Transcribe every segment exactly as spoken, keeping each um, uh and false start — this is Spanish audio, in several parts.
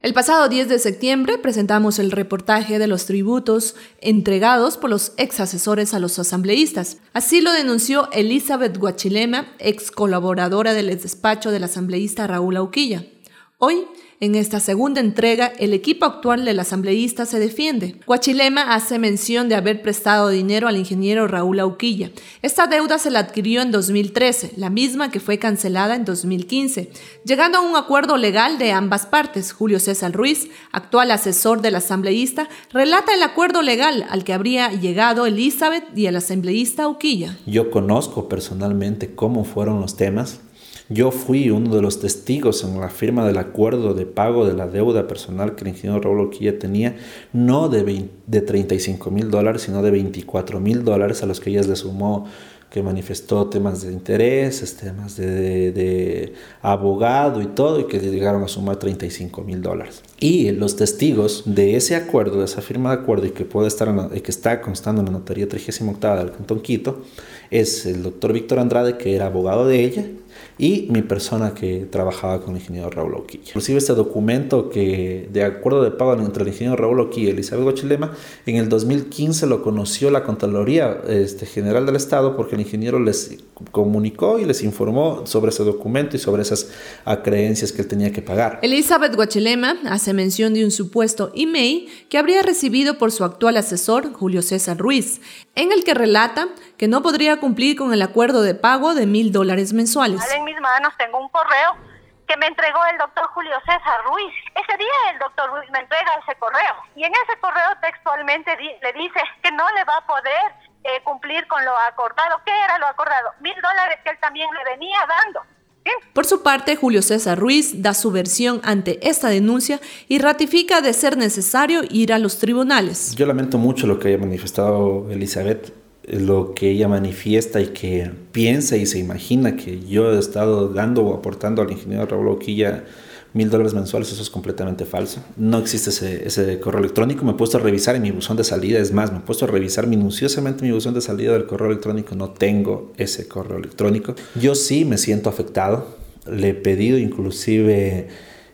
El pasado diez de septiembre presentamos el reportaje de los tributos entregados por los ex asesores a los asambleístas. Así lo denunció Elizabeth Guachilema, ex colaboradora del despacho del asambleísta Raúl Auquilla. Hoy, en esta segunda entrega, el equipo actual del asambleísta se defiende. Guachilema hace mención de haber prestado dinero al ingeniero Raúl Auquilla. Esta deuda se la adquirió en dos mil trece, la misma que fue cancelada en dos mil quince, llegando a un acuerdo legal de ambas partes. Julio César Ruiz, actual asesor del asambleísta, relata el acuerdo legal al que habría llegado Elizabeth y el asambleísta Auquilla. Yo conozco personalmente cómo fueron los temas. Yo fui uno de los testigos en la firma del acuerdo de pago de la deuda personal que el ingeniero Raúl Auquilla tenía, no de, veinte, de treinta y cinco mil dólares, sino de veinticuatro mil dólares, a los que ella le sumó, que manifestó temas de intereses, temas de, de, de abogado y todo, y que llegaron a sumar treinta y cinco mil dólares. Y los testigos de ese acuerdo, de esa firma de acuerdo, y que puede estar en la, que está constando en la notaría trigésima octava del Cantón Quito, es el doctor Víctor Andrade, que era abogado de ella, y mi persona que trabajaba con el ingeniero Raúl Auquilla. Inclusive este documento que de acuerdo de pago entre el ingeniero Raúl Auquilla y Elizabeth Guachilema, en el dos mil quince lo conoció la Contraloría este, General del Estado, porque el ingeniero les comunicó y les informó sobre ese documento y sobre esas acreencias que él tenía que pagar. Elizabeth Guachilema hace mención de un supuesto email que habría recibido por su actual asesor, Julio César Ruiz, en el que relata que no podría cumplir con el acuerdo de pago de mil dólares mensuales. En mis manos tengo un correo que me entregó el doctor Julio César Ruiz. Ese día el doctor Ruiz me entrega ese correo y en ese correo textualmente di- le dice que no le va a poder eh, cumplir con lo acordado. ¿Qué era lo acordado? Mil dólares que él también le venía dando. ¿Sí? Por su parte, Julio César Ruiz da su versión ante esta denuncia y ratifica de ser necesario ir a los tribunales. Yo lamento mucho lo que haya manifestado Elizabeth, lo que ella manifiesta y que piensa y se imagina que yo he estado dando o aportando al ingeniero Raúl Auquilla mil dólares mensuales. Eso es completamente falso. No existe ese, ese correo electrónico. Me he puesto a revisar en mi buzón de salida. Es más, me he puesto a revisar minuciosamente mi buzón de salida del correo electrónico. No tengo ese correo electrónico. Yo sí me siento afectado. Le he pedido inclusive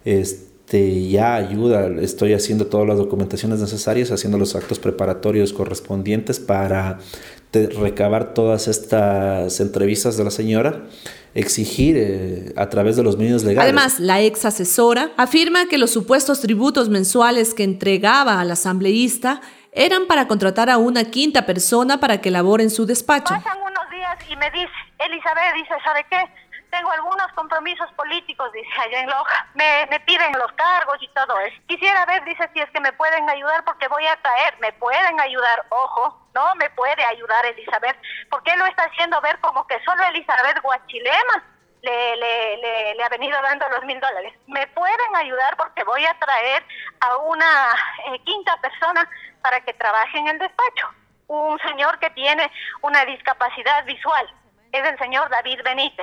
este, ya ayuda. Estoy haciendo todas las documentaciones necesarias, haciendo los actos preparatorios correspondientes para de recabar todas estas entrevistas de la señora, exigir eh, a través de los medios legales. Además, la ex asesora afirma que los supuestos tributos mensuales que entregaba al asambleísta eran para contratar a una quinta persona para que labore en su despacho. Pasan unos días y me dice, Elizabeth, dice, ¿sabe qué? Tengo algunos compromisos políticos, dice, allá en Loja. Me, me piden los cargos y todo eso. Quisiera ver, dice, si es que me pueden ayudar porque voy a traer. Me pueden ayudar, ojo, no me puede ayudar Elizabeth. Porque él lo está haciendo ver como que solo Elizabeth Guachilema le, le, le, le ha venido dando los mil dólares. Me pueden ayudar porque voy a traer a una eh, quinta persona para que trabaje en el despacho. Un señor que tiene una discapacidad visual. Es el señor David Benítez.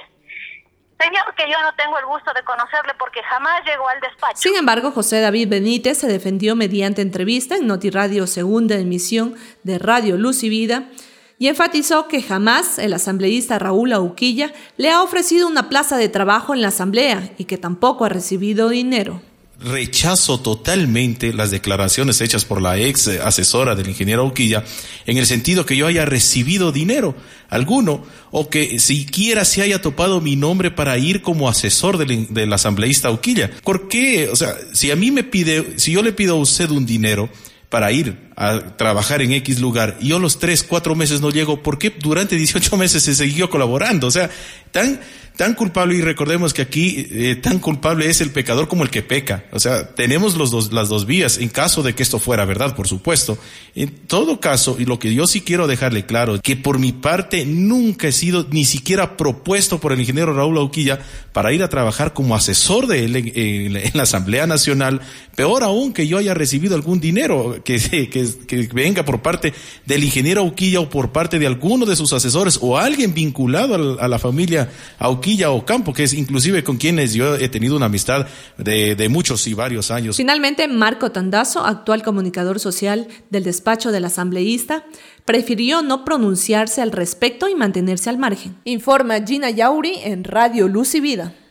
Señor, que yo no tengo el gusto de conocerle porque jamás llegó al despacho. Sin embargo, José David Benítez se defendió mediante entrevista en Notiradio Segunda Emisión de Radio Luz y Vida y enfatizó que jamás el asambleísta Raúl Auquilla le ha ofrecido una plaza de trabajo en la asamblea y que tampoco ha recibido dinero. Rechazo totalmente las declaraciones hechas por la ex asesora del ingeniero Auquilla en el sentido que yo haya recibido dinero alguno o que siquiera se haya topado mi nombre para ir como asesor del, del asambleísta Auquilla. ¿Por qué? O sea, si a mí me pide, si yo le pido a usted un dinero para ir a trabajar en X lugar y yo los tres, cuatro meses no llego, ¿por qué durante dieciocho meses se siguió colaborando? O sea, tan... Tan culpable, y recordemos que aquí eh, tan culpable es el pecador como el que peca. O sea, tenemos los dos, las dos vías, en caso de que esto fuera verdad, por supuesto. En todo caso, y lo que yo sí quiero dejarle claro, que por mi parte nunca he sido ni siquiera propuesto por el ingeniero Raúl Auquilla para ir a trabajar como asesor de él en, en, en la Asamblea Nacional. Peor aún que yo haya recibido algún dinero que, que, que venga por parte del ingeniero Auquilla o por parte de alguno de sus asesores o alguien vinculado a, a la familia Auquilla o Campo, que es inclusive con quienes yo he tenido una amistad de, de muchos y varios años. Finalmente, Marco Tandazo, actual comunicador social del despacho del asambleísta, prefirió no pronunciarse al respecto y mantenerse al margen. Informa Gina Yauri en Radio Luz y Vida.